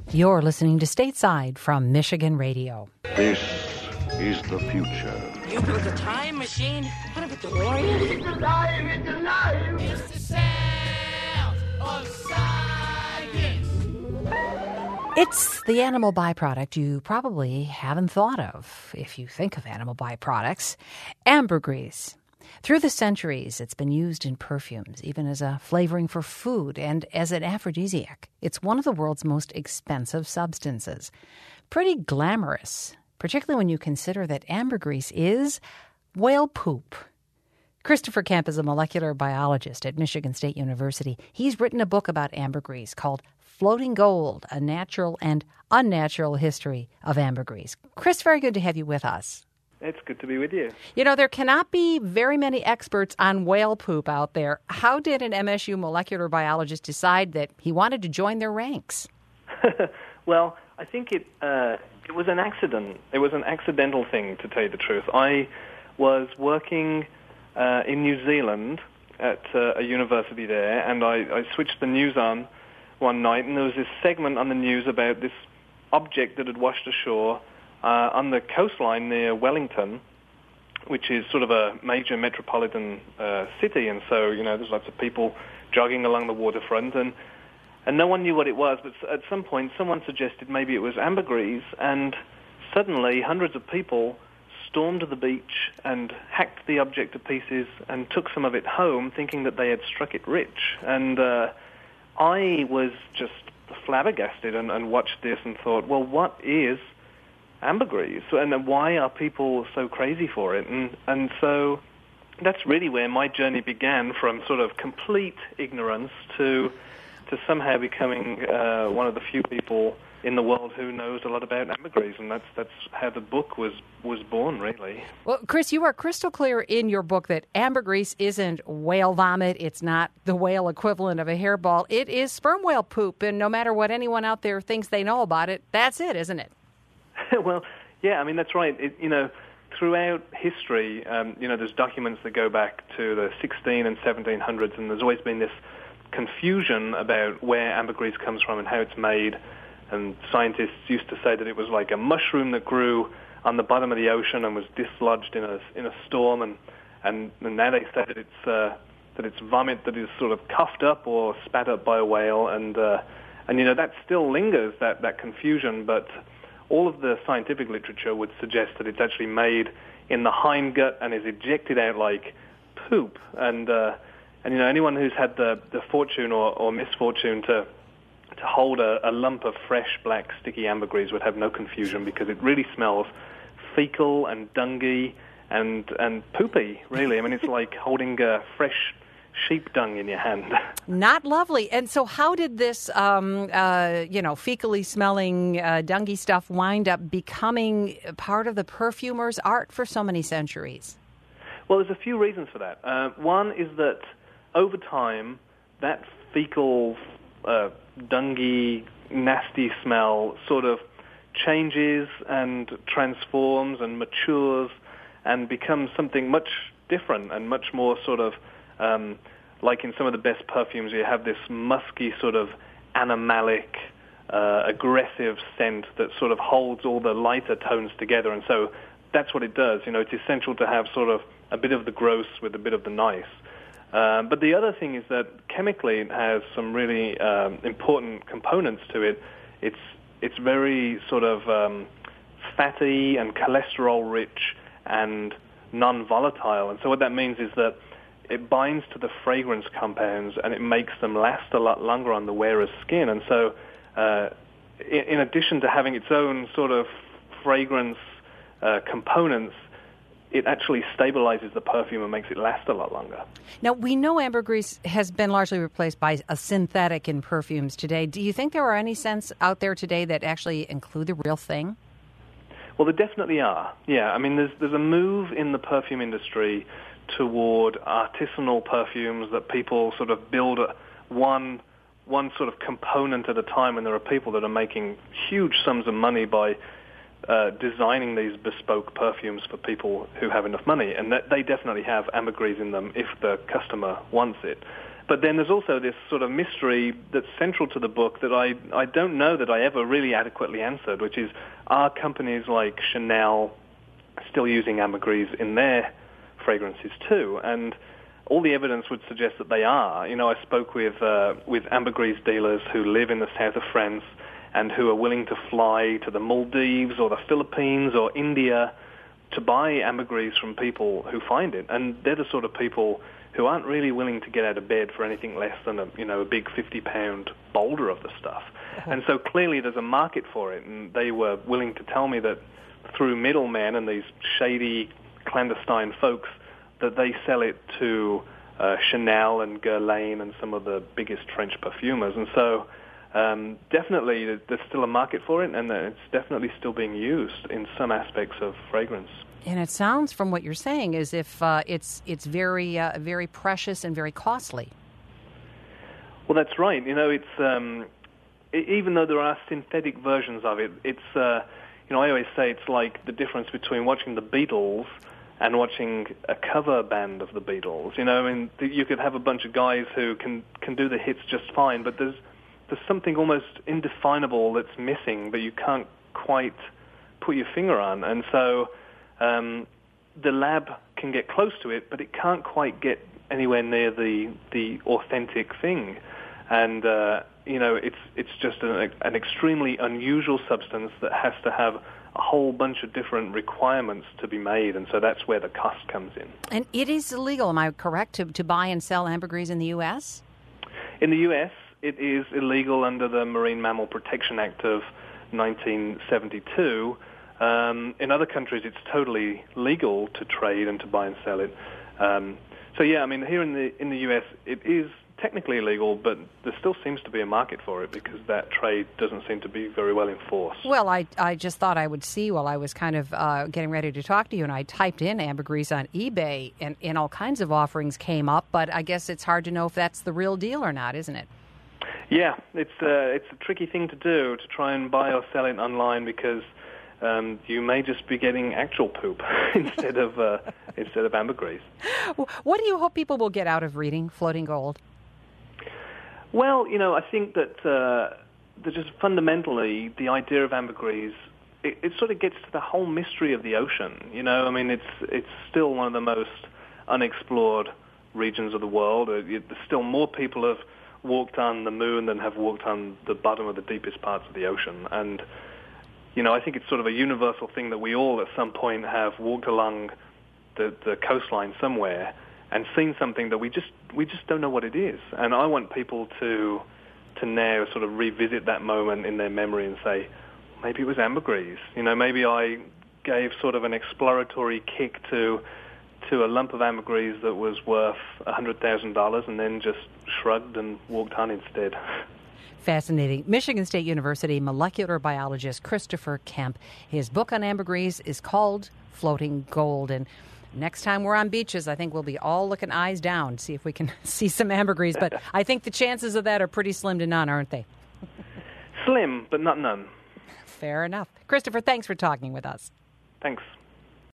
You're listening to Stateside from Michigan Radio. This is the future. You built a time machine? What if it's a DeLorean? It's alive! It's alive! It's the sound of science! It's the animal byproduct you probably haven't thought of if you think of animal byproducts, ambergris. Through the centuries, it's been used in perfumes, even as a flavoring for food and as an aphrodisiac. It's one of the world's most expensive substances. Pretty glamorous, particularly when you consider that ambergris is whale poop. Christopher Kemp is a molecular biologist at Michigan State University. He's written a book about ambergris called Floating Gold, A Natural and Unnatural History of Ambergris. Chris, very good to have you with us. It's good to be with you. You know, there cannot be very many experts on whale poop out there. How did an MSU molecular biologist decide that he wanted to join their ranks? Well, I think it was an accident. It was an accidental thing, to tell you the truth. I was working in New Zealand at a university there, and I switched the news on one night, and there was this segment on the news about this object that had washed ashore on the coastline near Wellington, which is sort of a major metropolitan city, and so, you know, there's lots of people jogging along the waterfront, and no one knew what it was, but at some point someone suggested maybe it was ambergris, and suddenly hundreds of people stormed the beach and hacked the object to pieces and took some of it home, thinking that they had struck it rich. And I was just flabbergasted and watched this and thought, well, what is ambergris, and why are people so crazy for it? And so that's really where my journey began, from sort of complete ignorance to somehow becoming one of the few people in the world who knows a lot about ambergris, and that's how the book was born, really. Well, Chris, you are crystal clear in your book that ambergris isn't whale vomit. It's not the whale equivalent of a hairball. It is sperm whale poop, and no matter what anyone out there thinks they know about it, that's it, isn't it? Well, yeah, I mean, that's right. Throughout history, there's documents that go back to the 16 and 1700s, and there's always been this confusion about where ambergris comes from and how it's made. And scientists used to say that it was like a mushroom that grew on the bottom of the ocean and was dislodged in a storm, and now they say that it's vomit that is sort of coughed up or spat up by a whale, and that still lingers, that confusion, but all of the scientific literature would suggest that it's actually made in the hindgut and is ejected out like poop. And anyone who's had the fortune or misfortune to hold a lump of fresh, black, sticky ambergris would have no confusion, because it really smells fecal and dungy and poopy, really. I mean, it's like holding fresh sheep dung in your hand. Not lovely. And so how did this, fecally smelling, dungy stuff wind up becoming part of the perfumer's art for so many centuries? Well, there's a few reasons for that. One is that over time, that fecal, dungy, nasty smell sort of changes and transforms and matures and becomes something much different and much more sort of like in some of the best perfumes, you have this musky sort of animalic, aggressive scent that sort of holds all the lighter tones together. And so that's what it does. You know, it's essential to have sort of a bit of the gross with a bit of the nice. But the other thing is that chemically it has some really important components to it. It's very sort of fatty and cholesterol-rich and non-volatile. And so what that means is that it binds to the fragrance compounds and it makes them last a lot longer on the wearer's skin. And so in addition to having its own sort of fragrance components, it actually stabilizes the perfume and makes it last a lot longer. Now, we know ambergris has been largely replaced by a synthetic in perfumes today. Do you think there are any scents out there today that actually include the real thing? Well, there definitely are. Yeah, I mean, there's a move in the perfume industry toward artisanal perfumes that people sort of build one sort of component at a time, and there are people that are making huge sums of money by designing these bespoke perfumes for people who have enough money, and that they definitely have ambergris in them if the customer wants it. But then there's also this sort of mystery that's central to the book that I don't know that I ever really adequately answered, which is, are companies like Chanel still using ambergris in their fragrances too? And all the evidence would suggest that they are. You know, I spoke with ambergris dealers who live in the south of France and who are willing to fly to the Maldives or the Philippines or India to buy ambergris from people who find it. And they're the sort of people who aren't really willing to get out of bed for anything less than a big 50-pound boulder of the stuff. And so clearly there's a market for it, and they were willing to tell me that through middlemen and these shady, clandestine folks, that they sell it to Chanel and Guerlain and some of the biggest French perfumers. And so definitely there's still a market for it, and it's definitely still being used in some aspects of fragrance. And it sounds from what you're saying as if it's very very precious and very costly. Well, that's right. You know, it's even though there are synthetic versions of it, it's I always say it's like the difference between watching the Beatles and watching a cover band of the Beatles. You know, I mean, you could have a bunch of guys who can do the hits just fine, but there's something almost indefinable that's missing that you can't quite put your finger on, and so. The lab can get close to it, but it can't quite get anywhere near the authentic thing. And it's just an extremely unusual substance that has to have a whole bunch of different requirements to be made, and so that's where the cost comes in. And it is illegal, am I correct, to buy and sell ambergris in the U.S.? In the U.S., it is illegal under the Marine Mammal Protection Act of 1972. In other countries, it's totally legal to trade and to buy and sell it. So yeah, I mean, here in the U.S., it is technically illegal, but there still seems to be a market for it because that trade doesn't seem to be very well enforced. Well, I just thought I would see while I was kind of getting ready to talk to you, and I typed in ambergris on eBay, and all kinds of offerings came up, but I guess it's hard to know if that's the real deal or not, isn't it? Yeah, it's a tricky thing to do, to try and buy or sell it online, because you may just be getting actual poop instead of ambergris. What do you hope people will get out of reading Floating Gold? Well, I think that just fundamentally the idea of ambergris, it sort of gets to the whole mystery of the ocean. I mean, it's still one of the most unexplored regions of the world. There's still more people have walked on the moon than have walked on the bottom of the deepest parts of the ocean, and I think it's sort of a universal thing that we all at some point have walked along the coastline somewhere and seen something that we just don't know what it is. And I want people to now sort of revisit that moment in their memory and say, maybe it was ambergris. Maybe I gave sort of an exploratory kick to a lump of ambergris that was worth $100,000 and then just shrugged and walked on instead. Fascinating. Michigan State University molecular biologist Christopher Kemp. His book on ambergris is called Floating Gold. And next time we're on beaches, I think we'll be all looking eyes down, see if we can see some ambergris. But I think the chances of that are pretty slim to none, aren't they? Slim, but not none. Fair enough. Christopher, thanks for talking with us. Thanks.